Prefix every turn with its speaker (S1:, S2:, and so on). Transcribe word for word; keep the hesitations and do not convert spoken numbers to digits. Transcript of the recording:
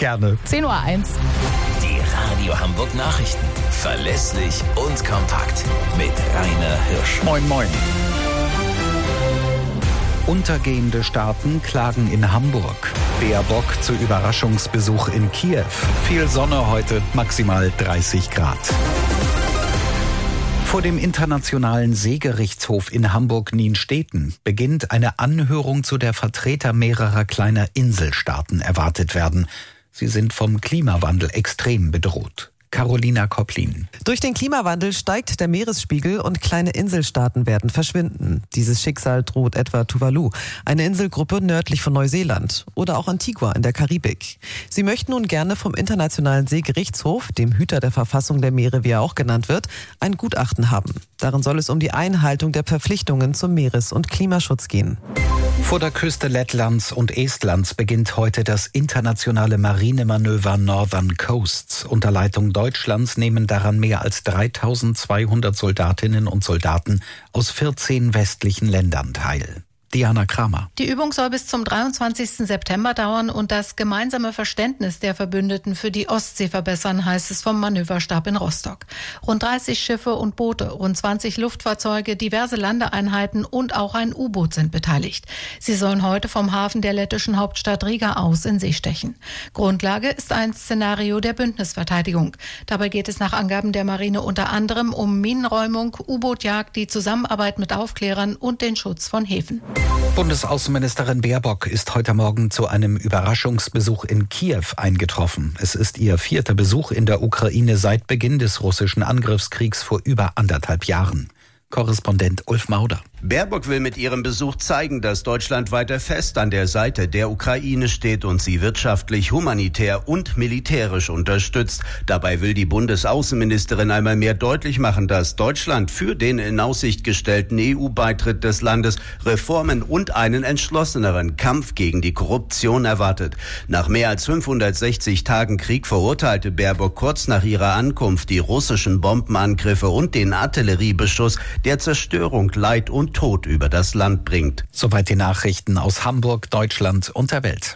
S1: Gerne.
S2: zehn Uhr eins.
S3: Die Radio Hamburg Nachrichten. Verlässlich und kompakt. Mit Rainer Hirsch.
S1: Moin, moin. Untergehende Staaten klagen in Hamburg. Baerbock zu Überraschungsbesuch in Kiew. Viel Sonne heute, maximal dreißig Grad. Vor dem Internationalen Seegerichtshof in Hamburg-Nienstedten beginnt eine Anhörung, zu der Vertreter mehrerer kleiner Inselstaaten erwartet werden. Sie sind vom Klimawandel extrem bedroht. Carolina Kopplin.
S4: Durch den Klimawandel steigt der Meeresspiegel und kleine Inselstaaten werden verschwinden. Dieses Schicksal droht etwa Tuvalu, eine Inselgruppe nördlich von Neuseeland, oder auch Antigua in der Karibik. Sie möchten nun gerne vom Internationalen Seegerichtshof, dem Hüter der Verfassung der Meere, wie er auch genannt wird, ein Gutachten haben. Darin soll es um die Einhaltung der Verpflichtungen zum Meeres- und Klimaschutz gehen.
S1: Vor der Küste Lettlands und Estlands beginnt heute das internationale Marinemanöver Northern Coasts. Unter Leitung Deutschlands nehmen daran mehr als dreitausendzweihundert Soldatinnen und Soldaten aus vierzehn westlichen Ländern teil. Diana Kramer.
S5: Die Übung soll bis zum dreiundzwanzigsten September dauern und das gemeinsame Verständnis der Verbündeten für die Ostsee verbessern, heißt es vom Manöverstab in Rostock. Rund dreißig Schiffe und Boote, rund zwanzig Luftfahrzeuge, diverse Landeeinheiten und auch ein U-Boot sind beteiligt. Sie sollen heute vom Hafen der lettischen Hauptstadt Riga aus in See stechen. Grundlage ist ein Szenario der Bündnisverteidigung. Dabei geht es nach Angaben der Marine unter anderem um Minenräumung, U-Bootjagd, die Zusammenarbeit mit Aufklärern und den Schutz von Häfen.
S1: Bundesaußenministerin Baerbock ist heute Morgen zu einem Überraschungsbesuch in Kiew eingetroffen. Es ist ihr vierter Besuch in der Ukraine seit Beginn des russischen Angriffskriegs vor über anderthalb Jahren. Korrespondent Ulf Mauder.
S6: Baerbock will mit ihrem Besuch zeigen, dass Deutschland weiter fest an der Seite der Ukraine steht und sie wirtschaftlich, humanitär und militärisch unterstützt. Dabei will die Bundesaußenministerin einmal mehr deutlich machen, dass Deutschland für den in Aussicht gestellten E U-Beitritt des Landes Reformen und einen entschlosseneren Kampf gegen die Korruption erwartet. Nach mehr als fünfhundertsechzig Tagen Krieg verurteilte Baerbock kurz nach ihrer Ankunft die russischen Bombenangriffe und den Artilleriebeschuss, der Zerstörung, Leid und Tod über das Land bringt.
S1: Soweit die Nachrichten aus Hamburg, Deutschland und der Welt.